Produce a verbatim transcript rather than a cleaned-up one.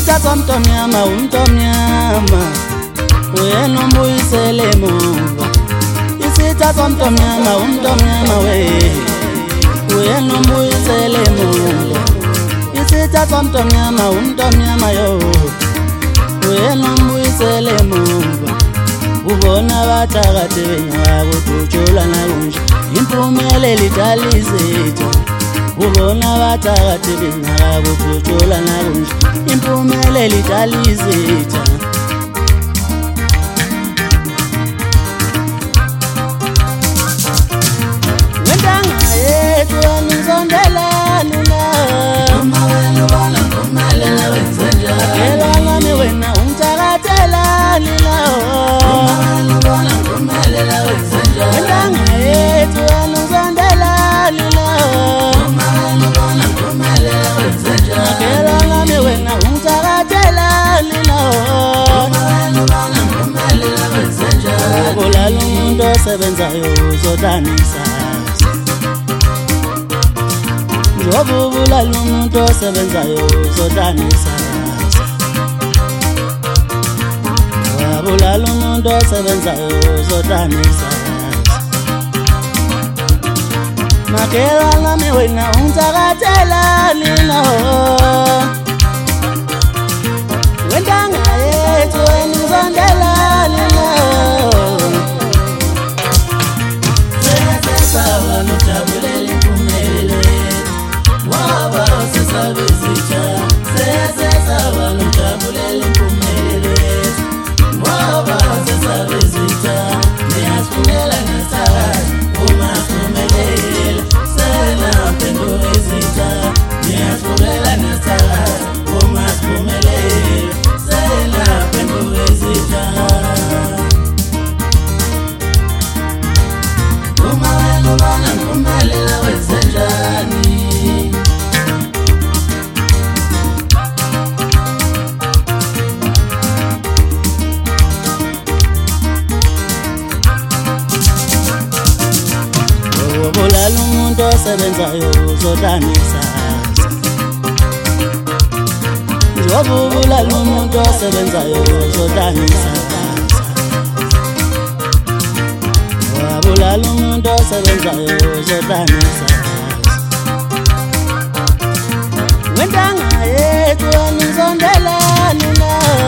Isitha somntomnyama umntomnyama uyena umbuyisele emuva. Isitha somntomnyama umntomnyama we uyena umbuyisele emuva. Isitha somntomnyama umntomnyama yo uyena umbuyisele emuva. Ubona bathakade ngakudutshula nakunje impumelelo idalizitha. Ubona bathakade ngakudutshula nakunje impumelelo idalizitha. Wendanga yethu anizondelani la Uma wena ubona kumele wenze njani. Elana wena ungithakathelani la Uma wena ubona kumele wenze njani. Wendanga yethu anizondelani la Uma wena ubona kumele wenze njani. Elana wena ungithakathelani la Uma wena ubona kumele wenze njani. Ubulala umuntu osebenzayo uzodanisa. Njoba ubulala umuntu osebenzayo uzodanisa. Wabulala umuntu osebenzayo uzodanisa. Makelana wena ungithakathelani la Wendanga yethu anizondelani la Sesaba nojabulela impumelelo ngoba sesabizitha. Sesaba nojabulela impumelelo ngoba sesabizitha. Niyasiphumela ngesakhathi uma siphumelela senaphendula izitha. Niyasiphumela ngesakhathi uma siphumelela senaphendula izitha. Uma wena ubona kumele wenze njani. Ubulala umuntu osebenzayo uzodanisa. Njoba ubulala umuntu osebenzayo uzodanisa. Wabulala umuntu osebenzayo uzodanisa. Wendanga yethu anizondelani la